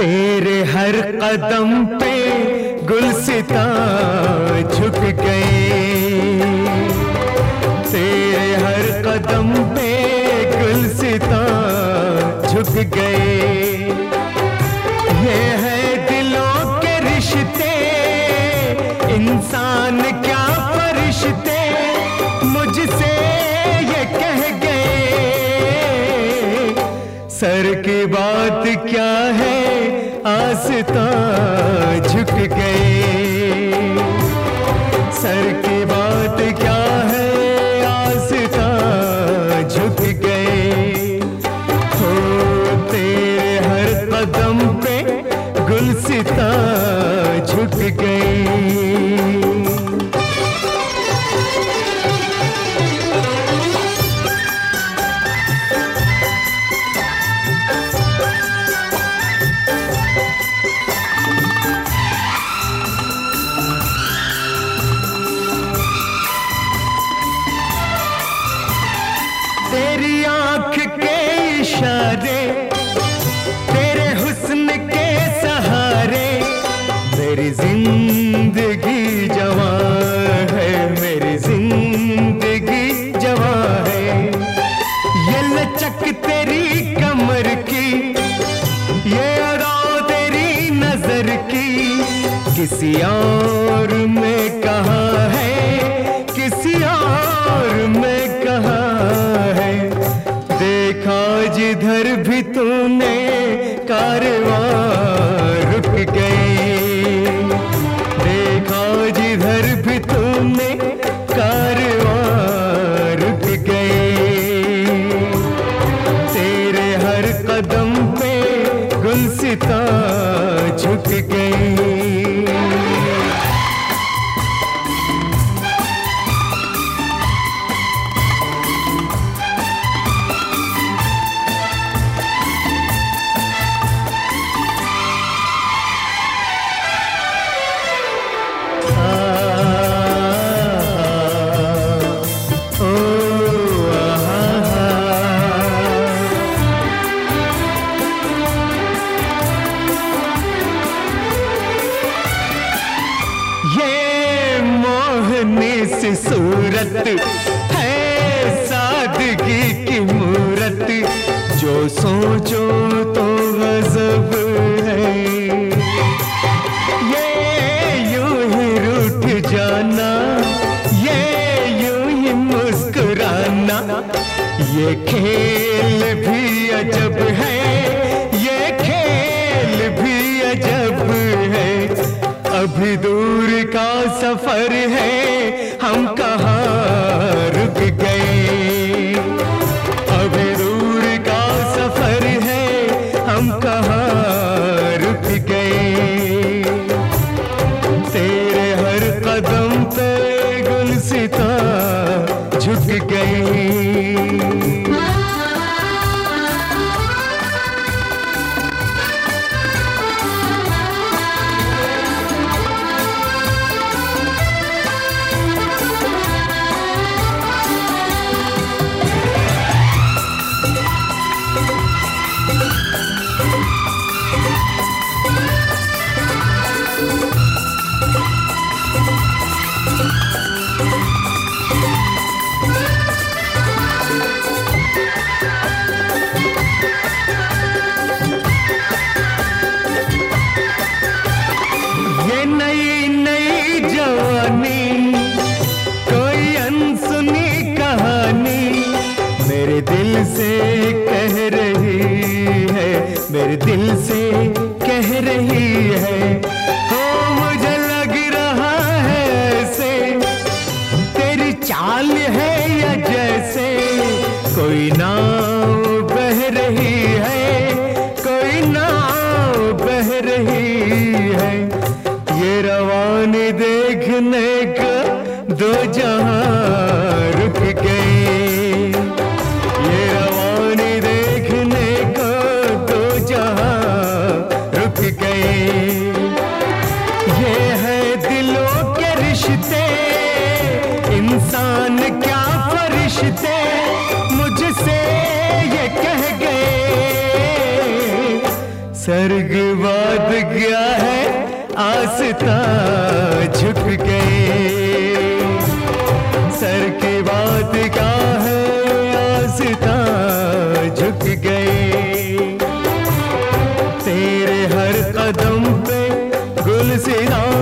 तेरे हर कदम पे गुलसिता झुक गए, तेरे हर कदम पे गुलसिता झुक गए। ये है दिलों के रिश्ते, इंसान क्या फरिश्ते मुझसे ये कह गए। सर की बात क्या है आस्तां झुक गए, सर की बात क्या है आस्तां झुक गए। हो तेरे हर कदम पे गुलसिता झुक गई। तेरी आंख के इशारे, तेरे हुस्न के सहारे मेरी जिंदगी जवां है, मेरी जिंदगी जवां है। ये लचक तेरी कमर की, ये अदा तेरी नजर की किसी और में कहाँ है, किसी और में कहाँ है। देखा जिधर भी तूने कारवां रुक गए, देखा जिधर भी तूने कारवां रुक गए। तेरे हर कदम पे गुलसिता झुक गई। सी सूरत है सादगी की मूरत, जो सोचो तो गजब है। ये यूं ही रूठ जाना, ये यूं ही मुस्कुराना, ये खेल भी अजब है, ये खेल भी अजब है। अभी दूर का सफर है, हम कहाँ रुक गए। अभी दूर का सफर है, हम कहाँ रुक गए। तेरे हर कदम पे गुलसिता झुक गई। मेरे दिल से कह रही है, मेरे दिल से कह रही है। हो मुझे लग रहा है ऐसे तेरी चाल है, या जैसे कोई नाव बह रही है, कोई नाव बह रही है। ये रवानी देखने का दो जहां रुक गए, ये रवानी देखने को दो जहां रुक गए। ये है दिलों के रिश्ते, इंसान क्या फरिश्ते मुझसे ये कह गए। स्वर्ग बाद क्या है आस्तां झुक गए, सर की बात क्या है आस्तां झुक गए। तेरे हर कदम पे गुलसितां